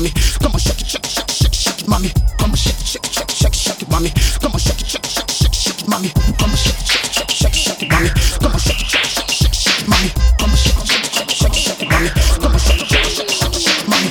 mommy. Come on, shake it, shake it, shake it, shake it, shake it, mommy. Come on, shake it, shake it, shake it, shake it, shake it, mommy. Come on, shake it, shake it, shake it, shake it, shake it, mommy. Come on, shake it, shake it, shake it, shake it, shake it, mommy. Come on, shake it, shake it, shake it, shake it, shake it, mommy. Come on, shake it, shake it, shake it, shake it, shake it, mommy. Come on, shake it, shake it, shake it, shake it, shake it, mommy.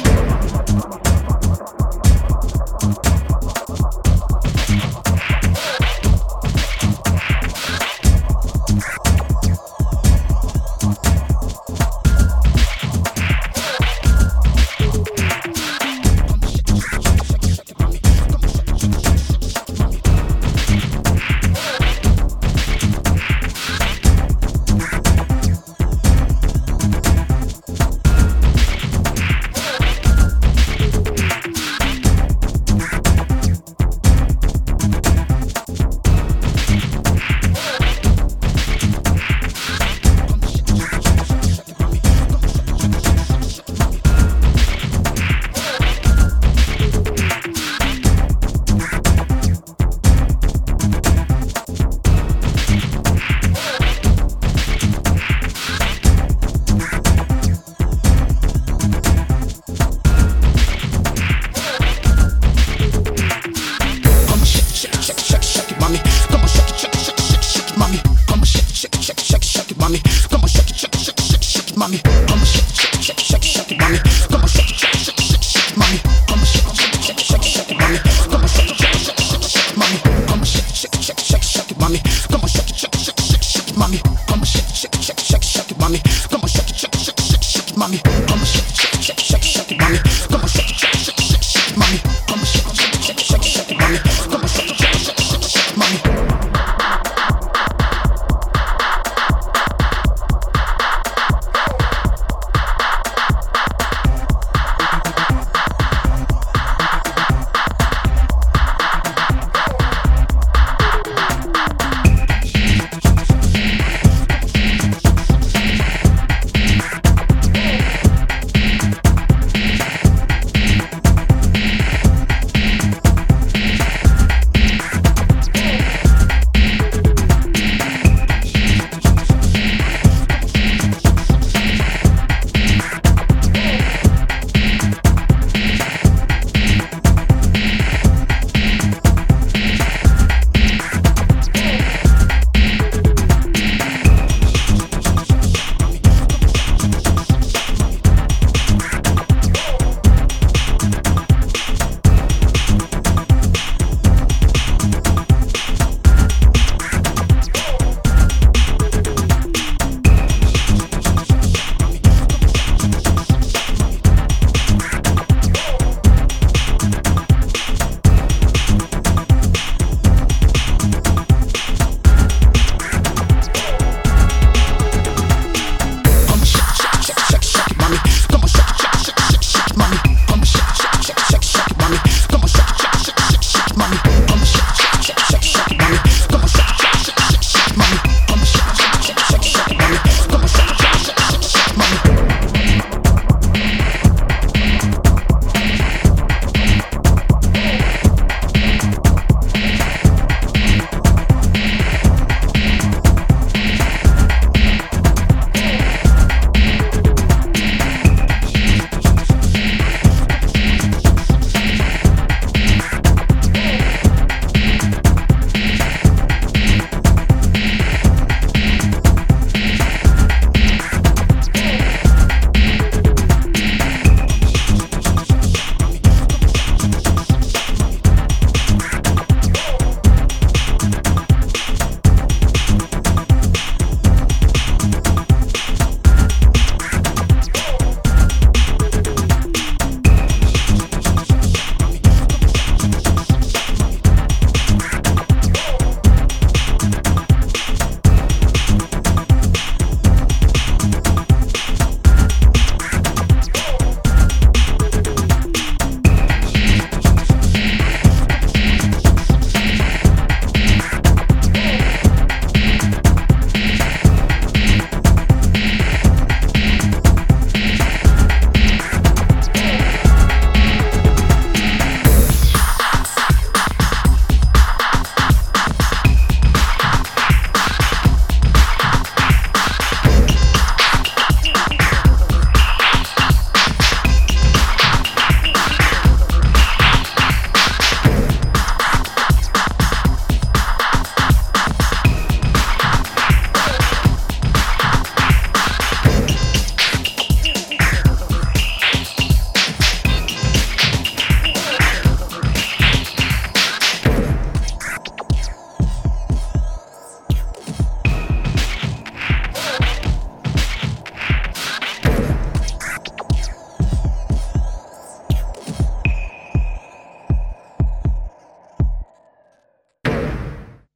Mommy, come on, shake it, shake it, shake it, shake it, shake it, mommy. Come on, shake it, shake it, shake it, shake it, shake it, mommy. Come on, shake it, shake it, shake it, shake it, shake it, mommy. Come on, shake it, shake it, shake it, shake it, shake it, mommy.